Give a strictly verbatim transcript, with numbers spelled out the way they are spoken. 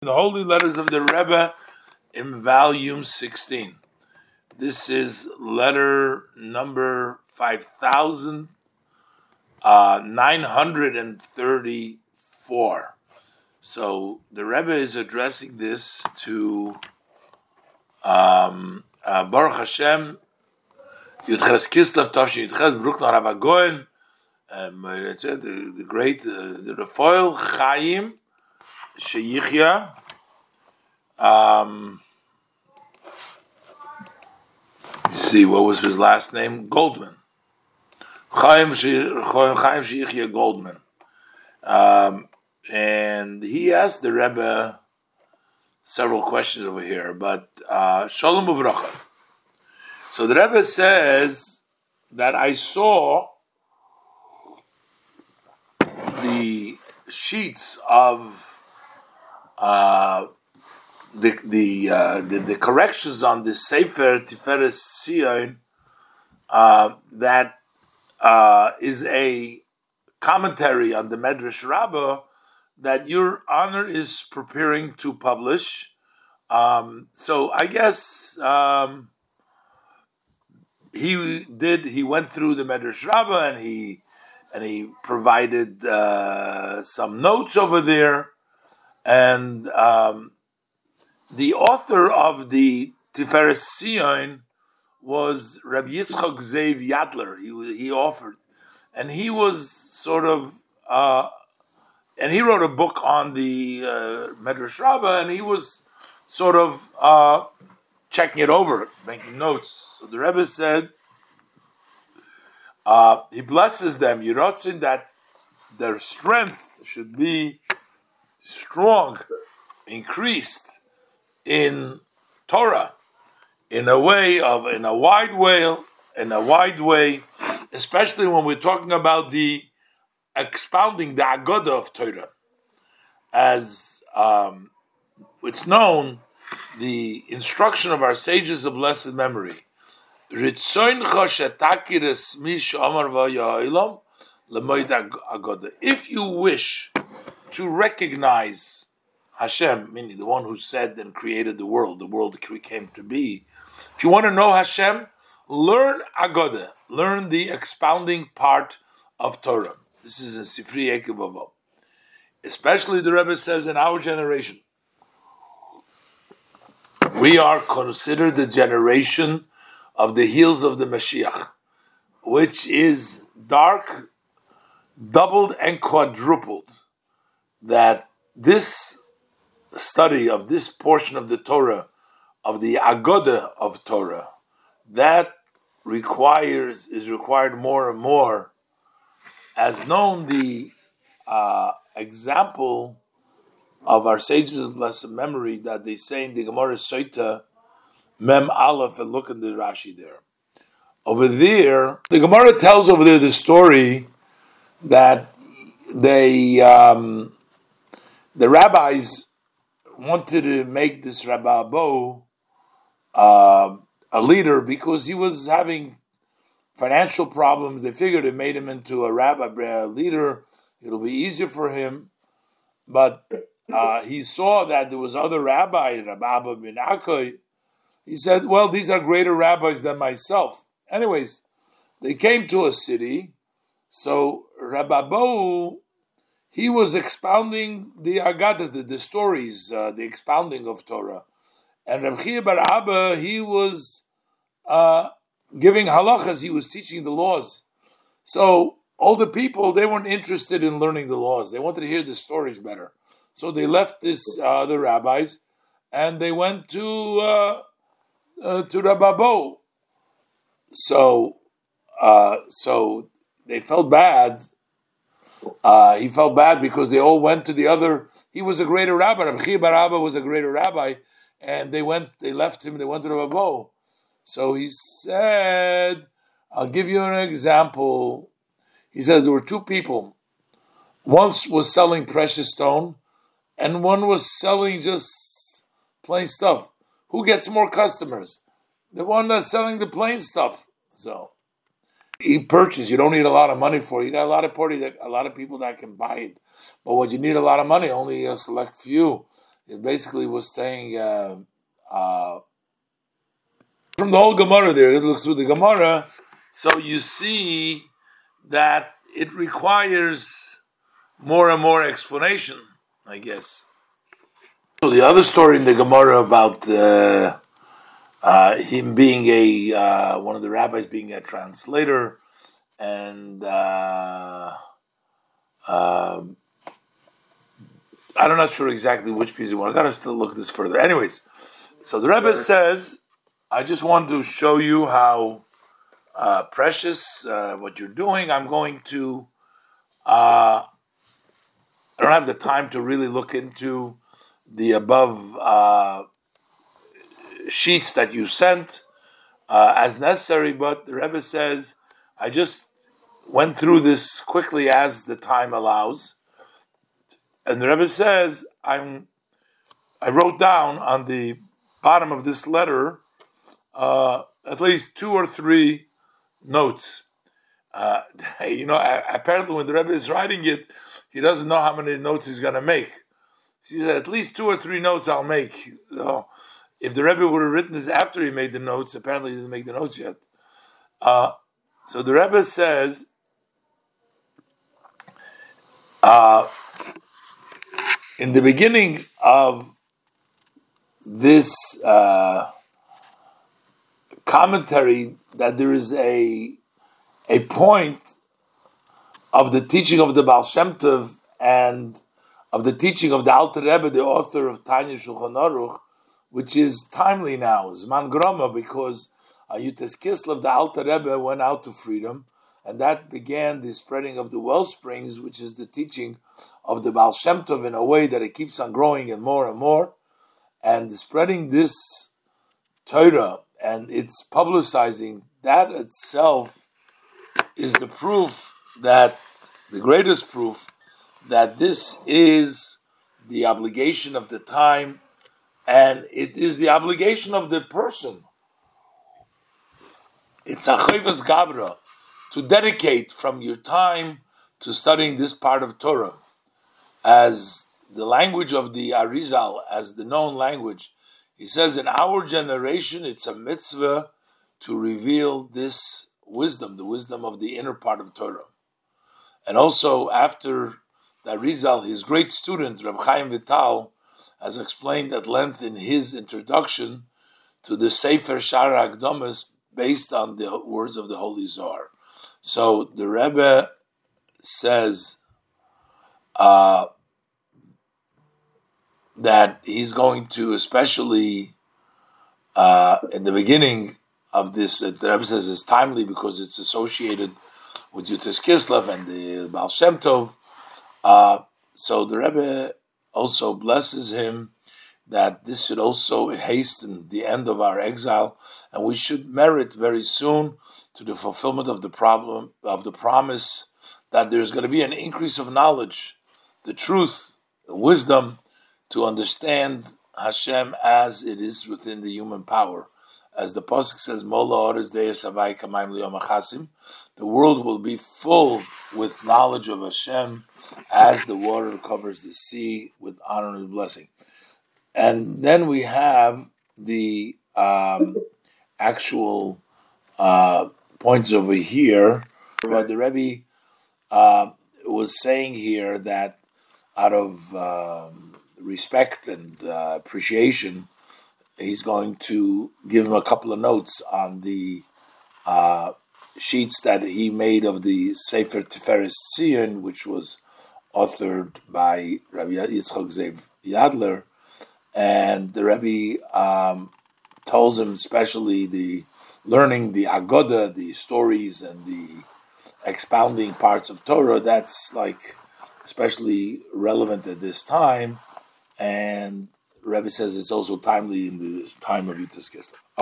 The Holy Letters of the Rebbe in volume sixteen. This is letter number five thousand nine hundred thirty-four. So the Rebbe is addressing this to um, uh, Baruch Hashem, Yudches Kislev Tavshin Yudches Bruckner Rav Goen, um, the, the great uh, the Rafael Chaim Sheyichya. Um, you see, what was his last name? Goldman. Chaim Sheyichya Goldman. Um, and he asked the Rebbe several questions over here, but uh, Shalom Uvracha. So the Rebbe says that I saw the sheets of uh, the the, uh, the the corrections on the Sefer Tiferes Sion uh, that uh, is a commentary on the Medrash Rabbah that Your Honor is preparing to publish. Um, so I guess um, he did. He went through the Medrash Rabbah and he and he provided uh, some notes over there, and um, the author of the Tiferes Sion was Rabbi Yitzchak Zev Yadler. He he offered, and he was sort of, uh, and he wrote a book on the uh, Medrash Rabbah, and he was sort of uh, checking it over, making notes. So the Rebbe said uh, he blesses them. Yiratzin, that their strength should be strong, increased in Torah, in a way of, in a wide way, in a wide way, especially when we're talking about the expounding the Agoda of Torah. As um, it's known, the instruction of our sages of blessed memory, if you wish to recognize Hashem, meaning the one who said and created the world, the world came to be. If you want to know Hashem, learn Agoda, learn the expounding part of Torah. This is in Sifri Ekebavo. Especially the Rebbe says in our generation, we are considered the generation of the heels of the Mashiach, which is dark, doubled and quadrupled. That this study of this portion of the Torah, of the Agoda of Torah, that requires is required more and more. As known, the uh, example of our sages of blessed memory that they say in the Gemara Soita Mem Aleph, and look in the Rashi there. Over there, the Gemara tells over there the story that they um, the rabbis wanted to make this Rabbi Abo uh, a leader because he was having financial problems. They figured it made him into a rabbi a leader. It'll be easier for him. But uh, he saw that there was other rabbi, Rabbi Abba bin Akoy. He said, well, these are greater rabbis than myself. Anyways, they came to a city. So Rabbi Abo, he was expounding the Agadah, the, the stories, uh, the expounding of Torah. And Rabbi Chia bar Abba, he was uh, giving halachas, he was teaching the laws. So all the people, they weren't interested in learning the laws. They wanted to hear the stories better. So they left this uh, the rabbis, and they went to uh, uh, to Rabbi Abo. So, uh, so they felt bad. Uh, he felt bad because they all went to the other. He was a greater rabbi. Rabbi Chia bar Abba was a greater rabbi, and they went. They left him. They went to Rabbi Abo. So he said, "I'll give you an example." He said there were two people. One was selling precious stone, and one was selling just plain stuff. Who gets more customers? The one that's selling the plain stuff. So he purchased. You don't need a lot of money for it. You got a lot of party that a lot of people that can buy it. But what you need a lot of money, only a select few. It basically was saying uh, uh, from the whole Gemara there. It looks through the Gemara, so you see that it requires more and more explanation, I guess. So the other story in the Gemara about uh, uh, him being a uh, one of the rabbis being a translator, and uh, uh, I'm not sure exactly which piece you want. I gotta still look this further. Anyways, so the Rebbe says, I just want to show you how uh, precious uh, what you're doing. I'm going to. Uh, I don't have the time to really look into the above uh, sheets that you sent uh, as necessary, but the Rebbe says, I just went through this quickly as the time allows. And the Rebbe says, I'm, I wrote down on the bottom of this letter uh, at least two or three notes. Uh, you know, apparently when the Rebbe is writing it, he doesn't know how many notes he's going to make. He said, at least two or three notes I'll make. You know, if the Rebbe would have written this after he made the notes, apparently he didn't make the notes yet. Uh, so the Rebbe says, uh, in the beginning of this uh, commentary, that there is a a point of the teaching of the Baal Shem Tov and of the teaching of the Alter Rebbe, the author of Tanya Shulchan Aruch, which is timely now, Zman Groma, because Yutas Kislev, the Alter Rebbe, went out to freedom, and that began the spreading of the well springs, which is the teaching of the Baal Shem Tov in a way that it keeps on growing and more and more, and spreading this Torah and its publicizing, that itself is the proof that, the greatest proof, that this is the obligation of the time, and it is the obligation of the person. It's a chayvas gabra, to dedicate from your time to studying this part of Torah. As the language of the Arizal, as the known language, he says, in our generation, it's a mitzvah to reveal this wisdom, the wisdom of the inner part of Torah. And also, after the Arizal, his great student, Reb Chaim Vital, has explained at length in his introduction to the Sefer Shara Akdomas, based on the words of the Holy Zohar. So the Rebbe says uh, that he's going to, especially uh, in the beginning of this, that the Rebbe says is timely because it's associated with Yutas Kislev and the Baal Shem Tov. Uh, so the Rebbe also blesses him that this should also hasten the end of our exile, and we should merit very soon to the fulfillment of the problem of the promise that there's going to be an increase of knowledge, the truth, the wisdom, to understand Hashem as it is within the human power. As the pasuk says, "Mola oris deis havai kamayim liyom achasim," the world will be full with knowledge of Hashem, as the water covers the sea with honor and blessing. And then we have the um, actual uh, points over here, where the Rebbe uh, was saying here that out of um, respect and uh, appreciation, he's going to give him a couple of notes on the uh, sheets that he made of the Sefer Tiferes Zion, which was authored by Rabbi Yitzchak Zev Yadler. And the Rebbe um, tells him, especially the learning the Agoda, the stories and the expounding parts of Torah, that's like especially relevant at this time. And Rebbe says it's also timely in the time of Yutas Kislev.